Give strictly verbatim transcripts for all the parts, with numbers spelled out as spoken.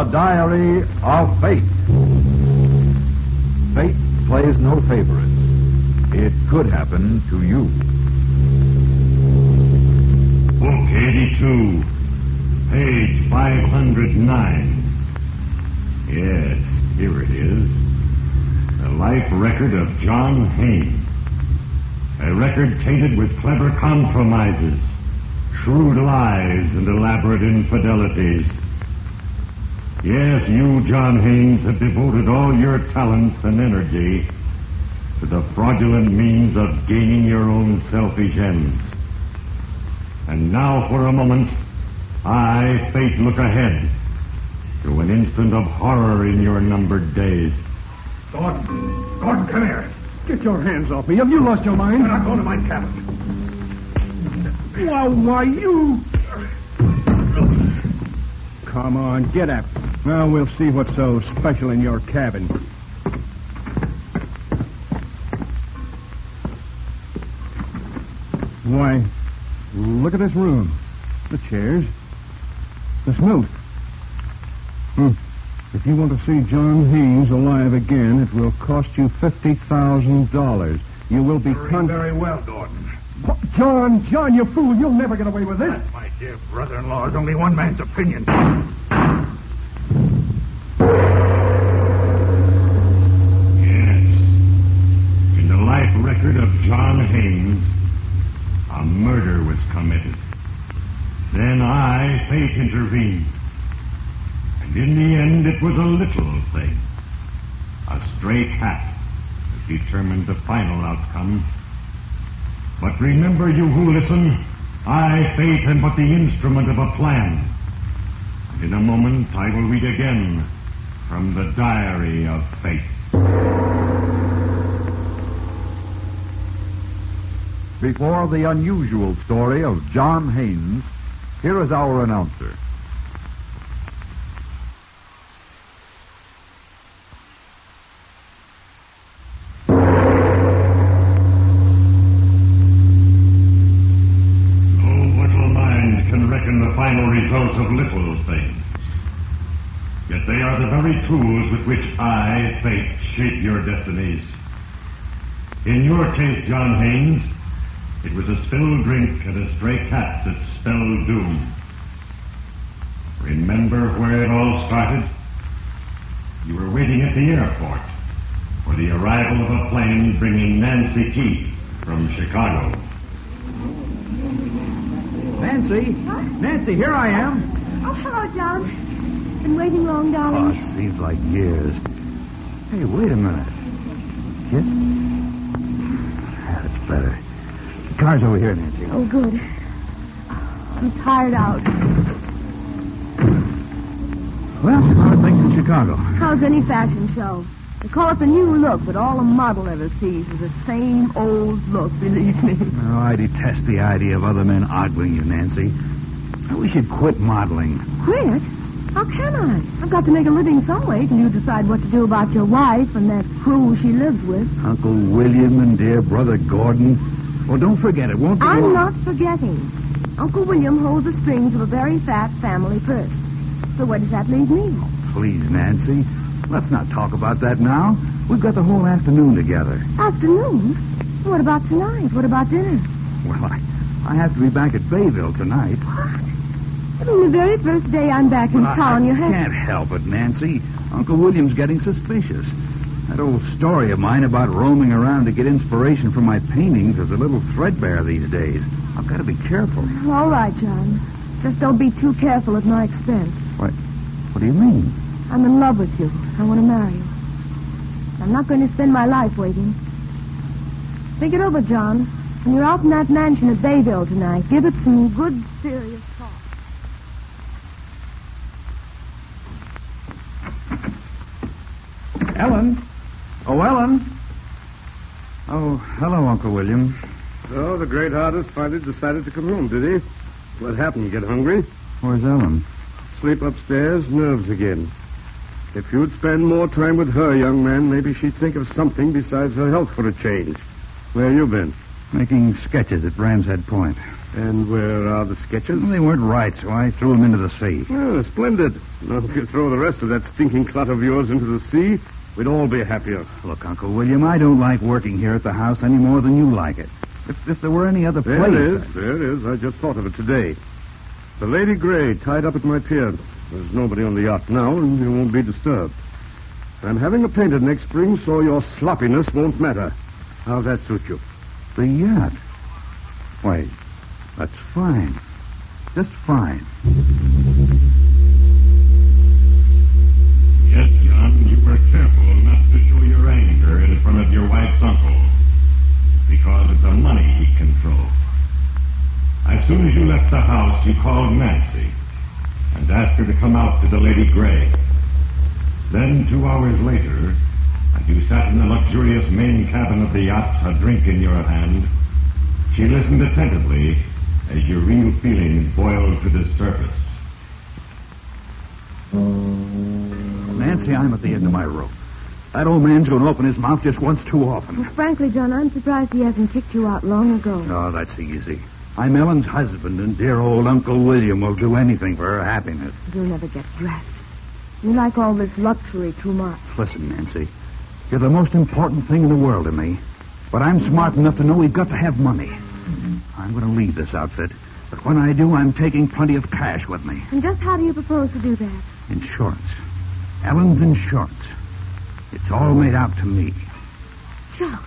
Diary of Fate. Fate plays no favorites. It could happen to you. Book eighty-two, page five hundred nine. Yes, here it is. The life record of John Haynes. A record tainted with clever compromises, shrewd lies, and elaborate infidelities. Yes, you, John Haynes, have devoted all your talents and energy to the fraudulent means of gaining your own selfish ends. And now, for a moment, I, Fate, look ahead to an instant of horror in your numbered days. Gordon, Gordon, come here. Get your hands off me. Have you lost your mind? You're not going to my cabin. Well, why, you... Come on, get up. Now we'll see what's so special in your cabin. Why, look at this room. The chairs. This note. Hmm. If you want to see John Haynes alive again, it will cost you fifty thousand dollars. You will be... Very, con- very well, Gordon. What? John, John, you fool. You'll never get away with this. That, my dear brother-in-law, is only one man's opinion. Yes. In the life record of John Haynes, a murder was committed. Then I, Fate, intervened. And in the end, it was a little thing. A stray cat that determined the final outcome. But remember, you who listen, I, Fate, am but the instrument of a plan. And in a moment, I will read again from the Diary of Fate. Before the unusual story of John Haynes, here is our announcer. Final results of little things. Yet they are the very tools with which I, Fate, shape your destinies. In your case, John Haynes, it was a spilled drink and a stray cat that spelled doom. Remember where it all started? You were waiting at the airport for the arrival of a plane bringing Nancy Keith from Chicago. Nancy? Huh? Nancy, here I am. Oh, hello, John. Been waiting long, Oh, darling? it seems like years. Hey, wait a minute. Kiss? That's better. The car's over here, Nancy. Oh, good. I'm tired out. Well, how are things in Chicago? How's any fashion show? They call it the new look, but all a model ever sees is the same old look, believe me. Oh, I detest the idea of other men ogling you, Nancy. We should quit modeling. Quit? How can I? I've got to make a living some way till you decide what to do about your wife and that crew she lives with. Uncle William and dear brother Gordon. Well, don't forget it, won't be I'm long. not forgetting. Uncle William holds the strings of a very fat family purse. So where does that leave me? Please, Nancy. Let's not talk about that now. We've got the whole afternoon together. Afternoon? What about tonight? What about dinner? Well, I, I have to be back at Bayville tonight. What? I mean, the very first day I'm back in Well, town, I you have... can't help it, Nancy. Uncle William's getting suspicious. That old story of mine about roaming around to get inspiration from my paintings is a little threadbare these days. I've got to be careful. All right, John. Just don't be too careful at my expense. What? What do you mean? I'm in love with you. I want to marry you. I'm not going to spend my life waiting. Think it over, John. When you're out in that mansion at Bayville tonight, give it some good, serious thought. Ellen? Oh, Ellen? Oh, hello, Uncle William. So the great artist finally decided to come home, did he? What happened? Get hungry? Where's Ellen? Sleep upstairs, nerves again. If you'd spend more time with her, young man, maybe she'd think of something besides her health for a change. Where you been? Making sketches at Ram's Head Point. And where are the sketches? Well, they weren't right, so I threw them into the sea. Oh, splendid. Now, if you throw the rest of that stinking clot of yours into the sea, we'd all be happier. Look, Uncle William, I don't like working here at the house any more than you like it. If, if there were any other There place... it is. I- There it is. I just thought of it today. The Lady Grey tied up at my pier. There's nobody on the yacht now, and you won't be disturbed. I'm having her painted next spring, so your sloppiness won't matter. How's that suit you? The yacht? Why, that's fine. Just fine. Yes, John, you were careful not to show your anger in front of your wife's uncle, because of the money he controlled. As soon as you left the house, you called Nancy and asked her to come out to the Lady Grey. Then, two hours later, as you sat in the luxurious main cabin of the yacht, a drink in your hand, she listened attentively as your real feelings boiled to the surface. Nancy, I'm at the end of my rope. That old man's going to open his mouth just once too often. Well, frankly, John, I'm surprised he hasn't kicked you out long ago. Oh, that's easy. I'm Ellen's husband, and dear old Uncle William will do anything for her happiness. You'll never get dressed. You like all this luxury too much. Listen, Nancy, you're the most important thing in the world to me. But I'm smart enough to know we've got to have money. I'm going to leave this outfit, but when I do, I'm taking plenty of cash with me. And just how do you propose to do that? Insurance. Ellen's insurance. It's all made out to me. John.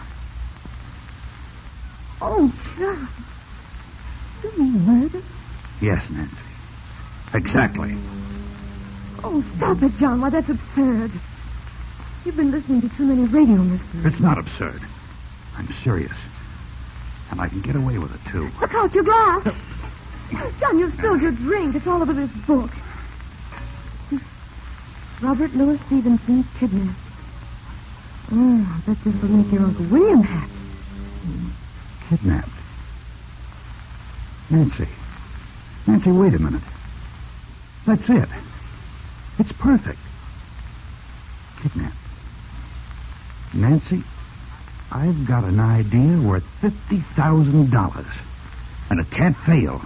Oh, John. You mean murder? Yes, Nancy. Exactly. Oh, stop it, John. Why, that's absurd. You've been listening to too many radio mysteries. It's not absurd. I'm serious. And I can get away with it, too. Look out, your glass. John, you've spilled your drink. It's all over this book. Robert Louis Stevenson, kidnapped. Oh, I bet this will make your Uncle William happy. Kidnapped. Nancy. Nancy, wait a minute. That's it. It's perfect. Kidnapped. Nancy, I've got an idea worth fifty thousand dollars. And it can't fail.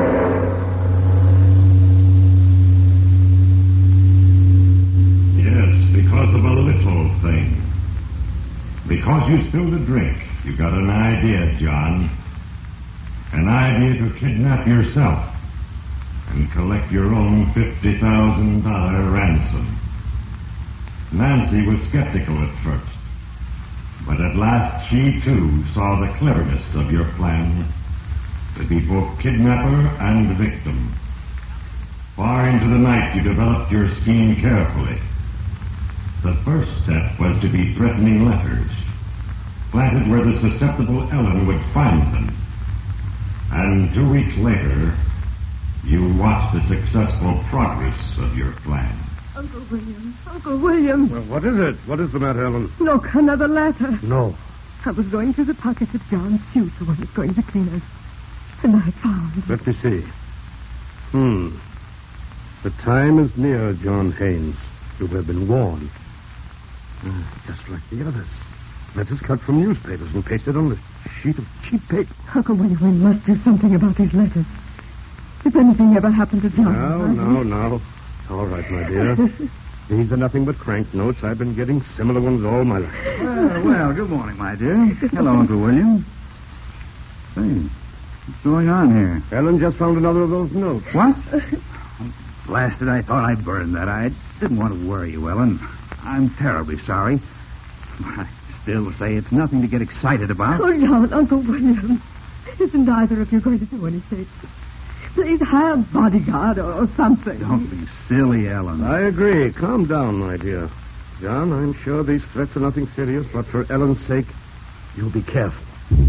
Yes, because of a little thing. Because you spilled a drink, you got an idea, John. An idea to kidnap yourself and collect your own fifty thousand dollars ransom. Nancy was skeptical at first, but at last she, too, saw the cleverness of your plan to be both kidnapper and victim. Far into the night, you developed your scheme carefully. The first step was to be threatening letters, planted where the susceptible Ellen would find them. And two weeks later, you watched the successful progress of your plan. Uncle William, Uncle William. Well, what is it? What is the matter, Ellen? Look, another letter. No. I was going through the pockets of John's suit, the one that's going to clean us. And I found... Let me see. Hmm. The time is near, John Haynes. You have been warned. Ah, just like the others. Letters cut from newspapers and pasted on a sheet of cheap paper. Uncle William, we must do something about these letters. If anything ever happened to John... No, I- no, no. All right, my dear. These are nothing but crank notes. I've been getting similar ones all my life. Well, well, good morning, my dear. Hello, Uncle William. Say, what's going on here? Ellen just found another of those notes. What? Blasted, I thought I burned that. I didn't want to worry you, Ellen. I'm terribly sorry. I still say it's nothing to get excited about. Oh, John, Uncle William. Isn't either of you going to do anything? Please hire a bodyguard or, or something. Don't be silly, Ellen. I agree. Calm down, my dear. John, I'm sure these threats are nothing serious, but for Ellen's sake, you be careful.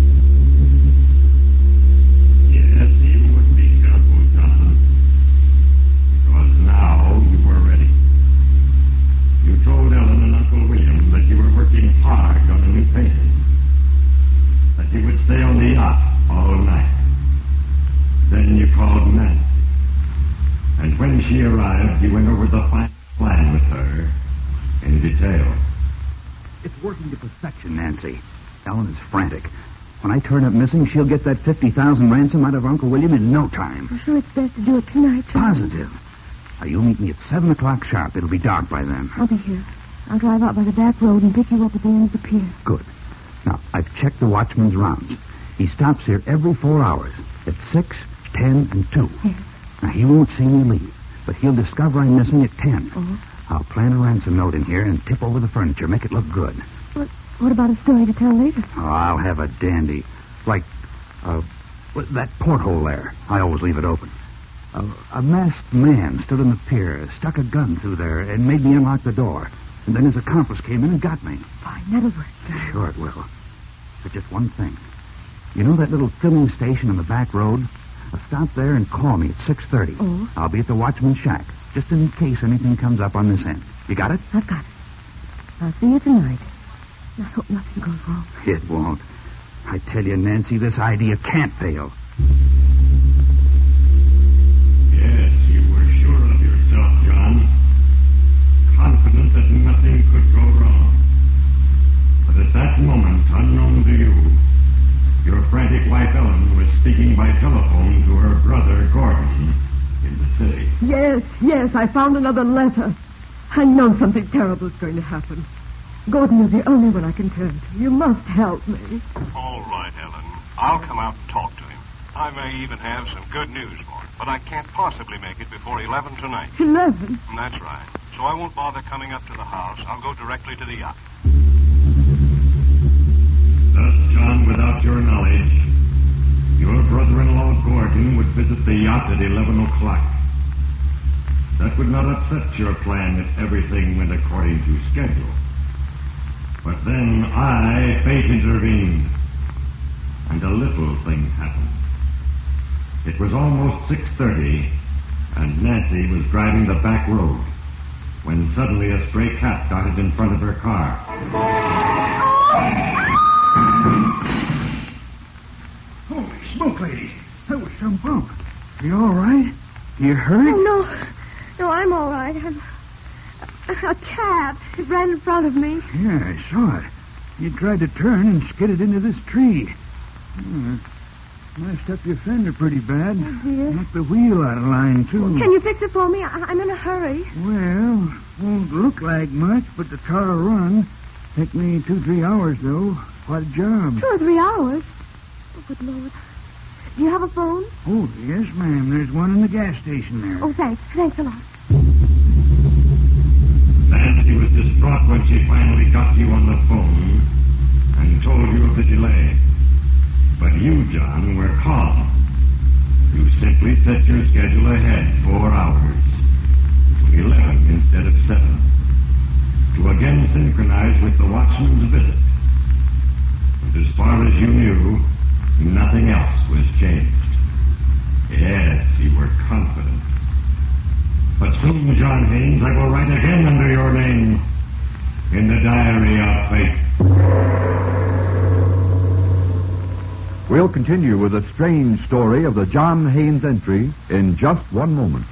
Yes, you would be careful, John. Because now you were ready. You told Ellen and Uncle William that you were working hard on a new painting. That you would stay on the yacht all night. Then you called Nancy. And when she arrived, you went over the final plan with her in detail. It's working to perfection, Nancy. Ellen is frantic. When I turn up missing, she'll get that fifty thousand ransom out of Uncle William in no time. I'm sure it's best to do it tonight, John. Positive. Now, you meet me at seven o'clock sharp. It'll be dark by then. I'll be here. I'll drive out by the back road and pick you up at the end of the pier. Good. Now, I've checked the watchman's rounds. He stops here every four hours at six, ten, and two. Yes. Now, he won't see me leave, but he'll discover I'm missing at ten. Oh. I'll plan a ransom note in here and tip over the furniture, make it look good. What, what about a story to tell later? Oh, I'll have a dandy. Like, uh, that porthole there. I always leave it open. A, a masked man stood on the pier, stuck a gun through there, and made me unlock the door. And then his accomplice came in and got me. Fine, that'll work. Sure it will. But just one thing. You know that little filling station on the back road? I'll stop there and call me at six thirty. Oh? I'll be at the watchman's shack, just in case anything comes up on this end. You got it? I've got it. I'll see you tonight. I hope nothing goes wrong. It won't. I tell you, Nancy, this idea can't fail. Yes, you were sure of yourself, John. Confident that nothing could go wrong. But at that moment, unknown to you, your frantic wife Ellen was speaking by telephone to her brother Gordon in the city. Yes, yes, I found another letter. I know something terrible is going to happen. Gordon is the only one I can turn to. You must help me. All right, Ellen. I'll come out and talk to him. I may even have some good news for him, but I can't possibly make it before eleven tonight. Eleven? That's right. So I won't bother coming up to the house. I'll go directly to the yacht. Thus, John, without your knowledge, your brother-in-law Gordon would visit the yacht at eleven o'clock. That would not upset your plan if everything went according to schedule. But then I, fate, intervened, and a little thing happened. It was almost six thirty, and Nancy was driving the back road, when suddenly a stray cat darted in front of her car. Holy smoke, lady. That was some bump. You all right? You hurt? Oh, no. No, I'm all right. I'm... A cat. It ran in front of me. Yeah, I saw it. You tried to turn and skidded into this tree. Hmm. Messed up your fender pretty bad. Oh, dear. Knocked the wheel out of line, too. Can you fix it for me? I- I'm in a hurry. Well, won't look like much, but the car will run. Take me two, three hours, though. Quite a job. Two or three hours? Oh, good Lord. Do you have a phone? Oh, yes, ma'am. There's one in the gas station there. Oh, thanks. Thanks a lot. Nancy was distraught when she finally got you on the phone and told you of the delay. But you, John, were calm. You simply set your schedule ahead four hours. Eleven instead of seven. To again synchronize with the watchman's visit. And as far as you knew, nothing else was changed. Yes, you were confident. But soon, John Haynes, I will write again under your name in the diary of fate. We'll continue with the strange story of the John Haynes entry in just one moment.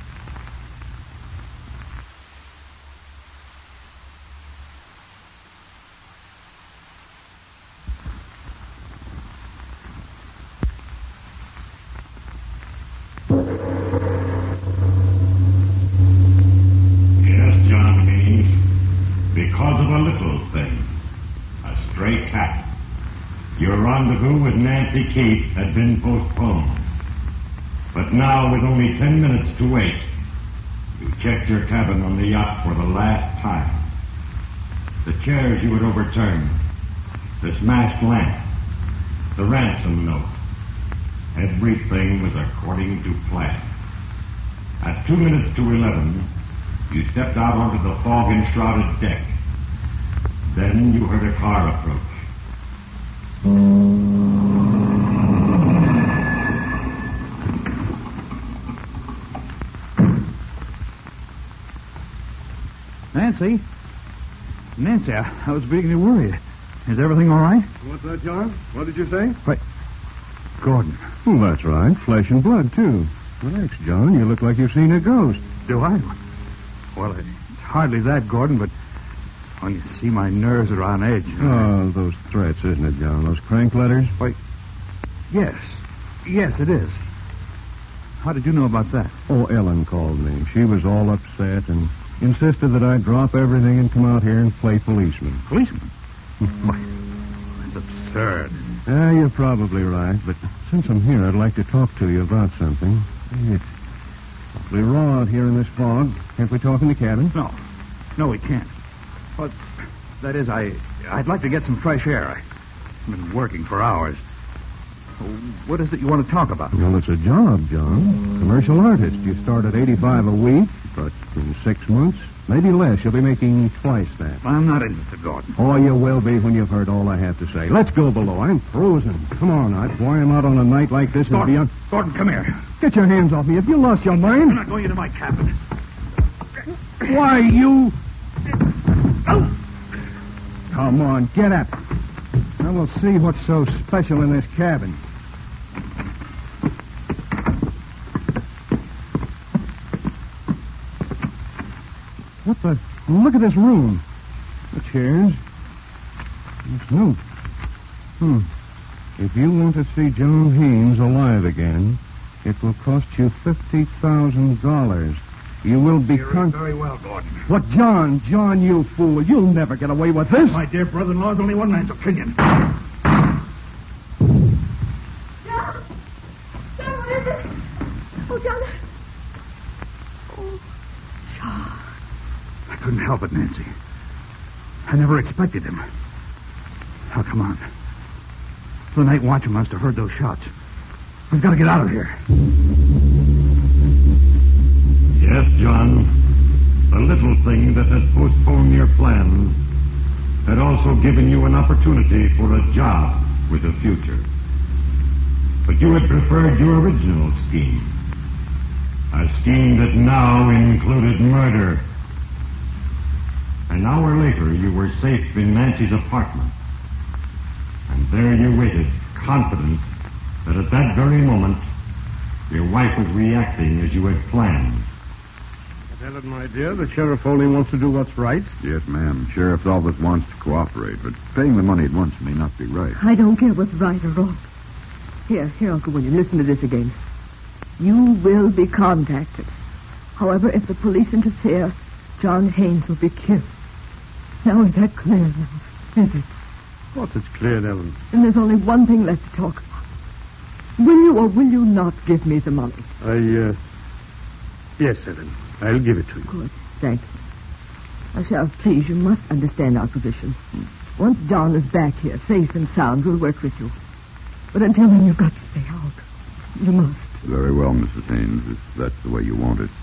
Yes, John Haynes, because of a little thing, a stray cat. Your rendezvous with Nancy Keith had been postponed. But now, with only ten minutes to wait, you checked your cabin on the yacht for the last time. The chairs you had overturned, the smashed lamp, the ransom note. Everything was according to plan. At two minutes to eleven, you stepped out onto the fog-enshrouded deck. Then you heard a car approach. Nancy? Nancy, I, I was beginning to worry. Is everything all right? What's that, John? What did you say? Wait. Gordon. Well, that's right. Flesh and blood, too. Relax, John. You look like you've seen a ghost. Do I? Well, it's hardly that, Gordon, but when you see my nerves are on edge. Oh, those threats, isn't it, John? Those crank letters? Wait, Yes. Yes, it is. How did you know about that? Oh, Ellen called me. She was all upset and insisted that I drop everything and come out here and play policeman. Policeman? Why, that's absurd. Yeah, you're probably right, but since I'm here, I'd like to talk to you about something. It's awfully raw out here in this fog. Can't we talk in the cabin? No. No, we can't. But, that is, I, I'd like to get some fresh air. I've been working for hours. What is it you want to talk about? Well, it's a job, John. Commercial artist. You start at eighty-five a week, but in six months, maybe less, you'll be making twice that. I'm not interested, Gordon. Oh, you will be when you've heard all I have to say. Let's go below. I'm frozen. Come on, I'd why I'm out on a night like this and Gordon, be on... Gordon, come here. Get your hands off me. Have you lost your mind? I'm not going into my cabin. Why, you... Come on, get up. Now we'll see what's so special in this cabin. What the... Look at this room. The chairs. This note. Hmm. If you want to see John Haynes alive again, it will cost you fifty thousand dollars. You will be... You're con- very well, Gordon. What, John? John, you fool. You'll never get away with this. My dear brother-in-law, it's only one man's opinion. John? John, what is it? Oh, John. Oh, John. I couldn't help it, Nancy. I never expected him. Now, come on. The night watchman must have heard those shots. We've got to get out of here. Yes, John. The little thing that had postponed your plans had also given you an opportunity for a job with a future. But you had preferred your original scheme. A scheme that now included murder. An hour later, you were safe in Nancy's apartment. And there you waited, confident that at that very moment, your wife was reacting as you had planned. Ellen, my dear, the sheriff only wants to do what's right. Yes, ma'am. Sheriff always wants to cooperate, but paying the money at once may not be right. I don't care what's right or wrong. Here, here, Uncle William, listen to this again. You will be contacted. However, if the police interfere, John Haynes will be killed. Now, is that clear enough? Is it? Of course it's clear, Ellen. And there's only one thing left to talk about. Will you or will you not give me the money? I, uh... Yes, Ellen. I'll give it to you. Good. Thanks. Now, Sheriff, please, you must understand our position. Once John is back here, safe and sound, we'll work with you. But until then, you've got to stay out. You must. Very well, Missus Haynes, if that's the way you want it.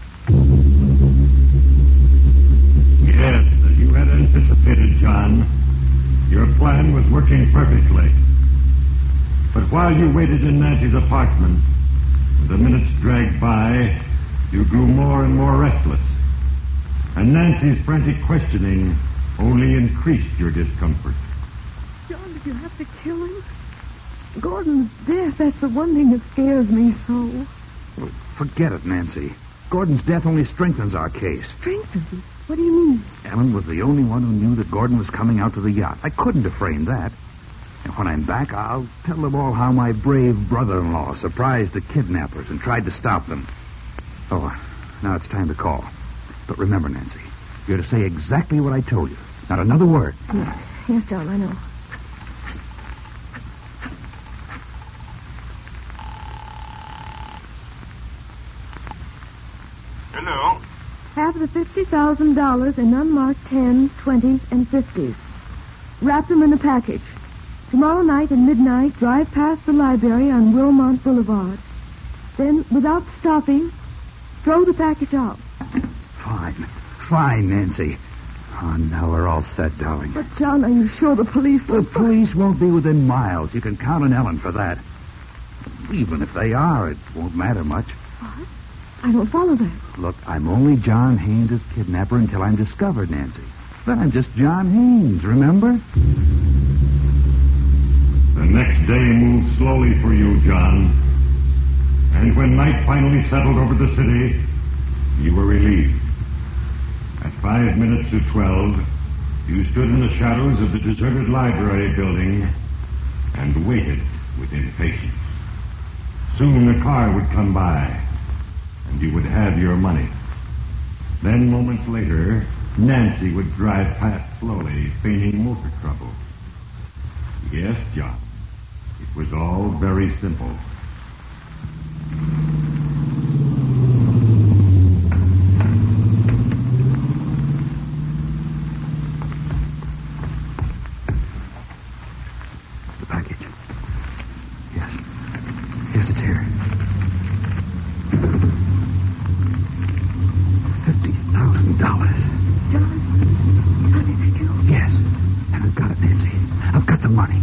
Yes, as you had anticipated, John, your plan was working perfectly. But while you waited in Nancy's apartment, the minutes dragged by, you grew more and more restless. And Nancy's frantic questioning only increased your discomfort. John, did you have to kill him? Gordon's death, that's the one thing that scares me so. Well, forget it, Nancy. Gordon's death only strengthens our case. Strengthens it? What do you mean? Ellen was the only one who knew that Gordon was coming out to the yacht. I couldn't have framed that. And when I'm back, I'll tell them all how my brave brother-in-law surprised the kidnappers and tried to stop them. Oh, now it's time to call. But remember, Nancy, you're to say exactly what I told you. Not another word. Yes, yes, John, I know. Hello? Have the fifty thousand dollars in unmarked tens, twenties, and fifties. Wrap them in a package. Tomorrow night at midnight, drive past the library on Wilmont Boulevard. Then, without stopping, throw the package out. Fine. Fine, Nancy. Oh, now we're all set, darling. But, John, are you sure the police The will... police won't be within miles. You can count on Ellen for that. Even if they are, it won't matter much. What? I don't follow that. Look, I'm only John Haynes' kidnapper until I'm discovered, Nancy. Then I'm just John Haynes, remember? The next day moved slowly for you, John. And when night finally settled over the city, you were relieved. At five minutes to twelve, you stood in the shadows of the deserted library building and waited with impatience. Soon a car would come by, and you would have your money. Then, moments later, Nancy would drive past slowly, feigning motor trouble. Yes, John, it was all very simple. The package. Yes. Yes, it's here. Fifty thousand dollars. John, how did I do? Yes. And I've got it, Nancy. I've got the money.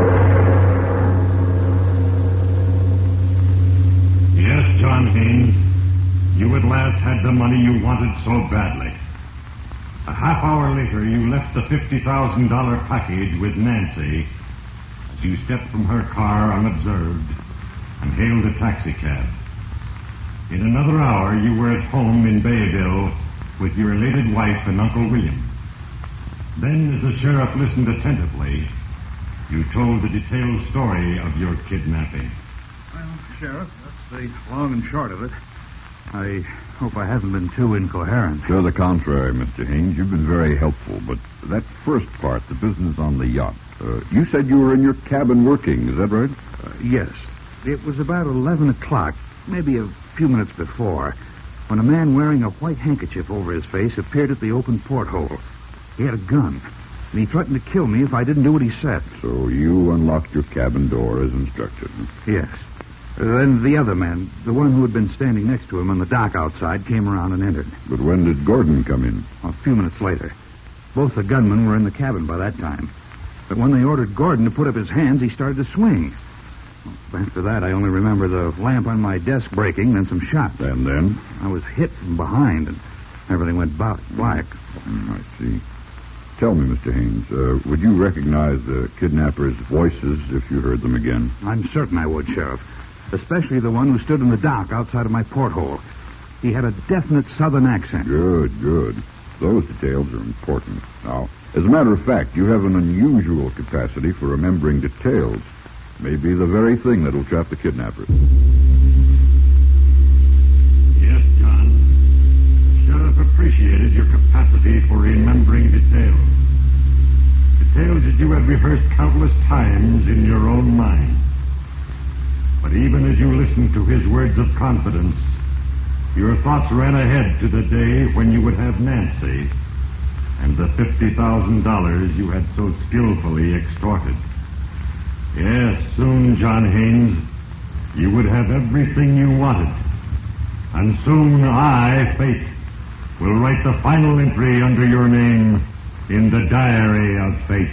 Yes, John Haynes, you at last had the money you wanted so badly. A half hour later, you left the fifty thousand dollars package with Nancy as you stepped from her car unobserved and hailed a taxicab. In another hour, you were at home in Bayville with your elated wife and Uncle William. Then, as the sheriff listened attentively, you told the detailed story of your kidnapping. Well, Sheriff, that's the long and short of it. I hope I haven't been too incoherent. To the contrary, Mister Haynes. You've been very helpful. But that first part, the business on the yacht, uh, you said you were in your cabin working. Is that right? Uh, yes. It was about eleven o'clock, maybe a few minutes before, when a man wearing a white handkerchief over his face appeared at the open porthole. He had a gun, and he threatened to kill me if I didn't do what he said. So you unlocked your cabin door as instructed. Yes. Then the other man, the one who had been standing next to him on the dock outside, came around and entered. But when did Gordon come in? A few minutes later. Both the gunmen were in the cabin by that time. But when they ordered Gordon to put up his hands, he started to swing. After that, I only remember the lamp on my desk breaking, then some shots. And then? I was hit from behind, and everything went black. Mm, I see. Tell me, Mister Haynes, uh, would you recognize the kidnappers' voices if you heard them again? I'm certain I would, Sheriff. Especially the one who stood in the dock outside of my porthole. He had a definite southern accent. Good, good. Those details are important. Now, as a matter of fact, you have an unusual capacity for remembering details. Maybe the very thing that'll trap the kidnappers. Yes, John. The sheriff appreciated your capacity for remembering details. Details that you had rehearsed countless times in your own mind. But even as you listened to his words of confidence, your thoughts ran ahead to the day when you would have Nancy and the fifty thousand dollars you had so skillfully extorted. Yes, soon, John Haynes, you would have everything you wanted. And soon I, Fate, will write the final entry under your name in the diary of Fate.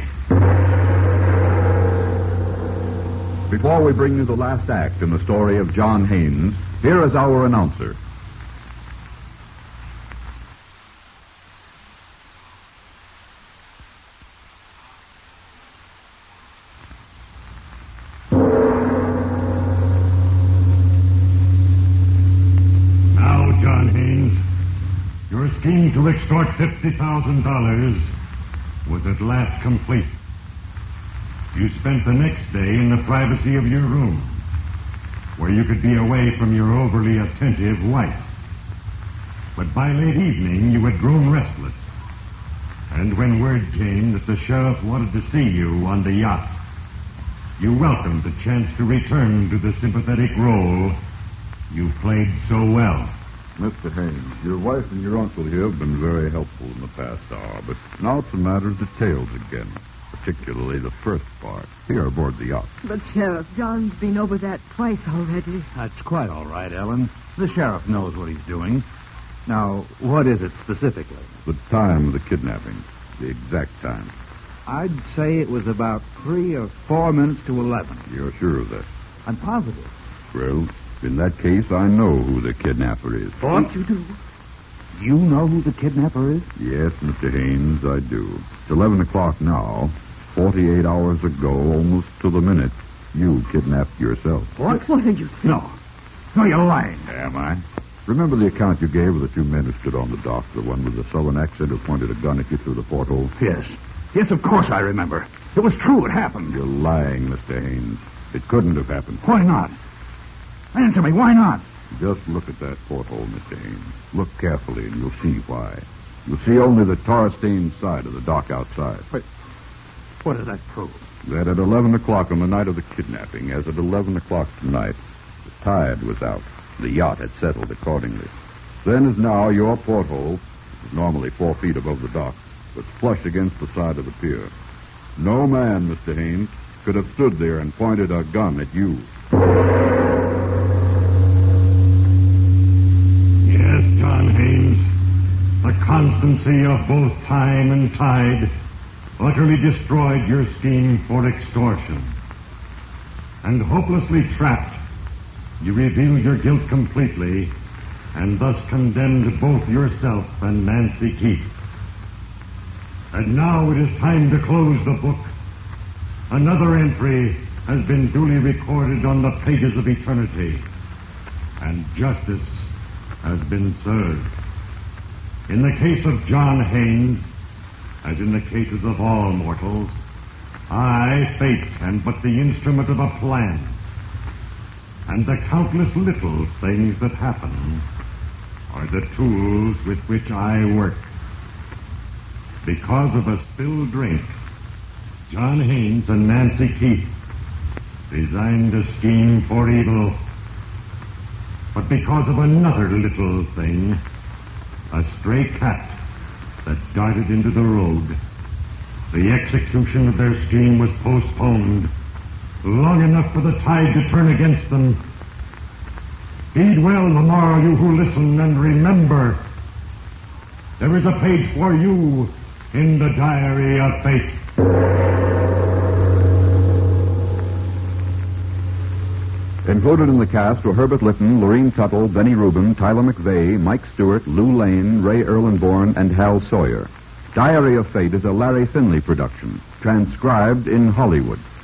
Before we bring you the last act in the story of John Haynes, here is our announcer. Now, John Haynes, your scheme to extort fifty thousand dollars was at last complete. You spent the next day in the privacy of your room, where you could be away from your overly attentive wife. But by late evening, you had grown restless. And when word came that the sheriff wanted to see you on the yacht, you welcomed the chance to return to the sympathetic role you played so well. Mister Haynes, your wife and your uncle here have been very helpful in the past hour, but now it's a matter of details again. Particularly the first part, here aboard the yacht. But, Sheriff, John's been over that twice already. That's quite all right, Ellen. The sheriff knows what he's doing. Now, what is it specifically? The time of the kidnapping, the exact time. I'd say it was about three or four minutes to eleven. You're sure of that? I'm positive. Well, in that case, I know who the kidnapper is. What? You do? You know who the kidnapper is? Yes, Mister Haynes, I do. It's eleven o'clock now. Forty-eight hours ago, almost to the minute, you kidnapped yourself. What? What are you saying? No. No, you're lying. Am I? Remember the account you gave of the two men who stood on the dock, the one with the southern accent who pointed a gun at you through the porthole? Yes. Yes, of course I remember. It was true. It happened. You're lying, Mister Haynes. It couldn't have happened. Why not? Answer me. Why not? Just look at that porthole, Mister Haynes. Look carefully, and you'll see why. You'll see only the tar-stained side of the dock outside. Wait. What does that prove? That at eleven o'clock on the night of the kidnapping, as at eleven o'clock tonight, the tide was out. The yacht had settled accordingly. Then as now, your porthole, which is normally four feet above the dock, was flush against the side of the pier. No man, Mister Haynes, could have stood there and pointed a gun at you. Yes, John Haynes. The constancy of both time and tide utterly destroyed your scheme for extortion. And hopelessly trapped, you revealed your guilt completely and thus condemned both yourself and Nancy Keith. And now it is time to close the book. Another entry has been duly recorded on the pages of eternity, and justice has been served. In the case of John Haynes, as in the cases of all mortals, I, fate, am but the instrument of a plan. And the countless little things that happen are the tools with which I work. Because of a spilled drink, John Haynes and Nancy Keith designed a scheme for evil. But because of another little thing, a stray cat that darted into the road, the execution of their scheme was postponed long enough for the tide to turn against them. Heed well the morrow, you who listen, and remember, there is a page for you in the diary of fate. Included in the cast were Herbert Lytton, Lorene Tuttle, Benny Rubin, Tyler McVeigh, Mike Stewart, Lou Lane, Ray Erlenborn, and Hal Sawyer. Diary of Fate is a Larry Finley production, transcribed in Hollywood.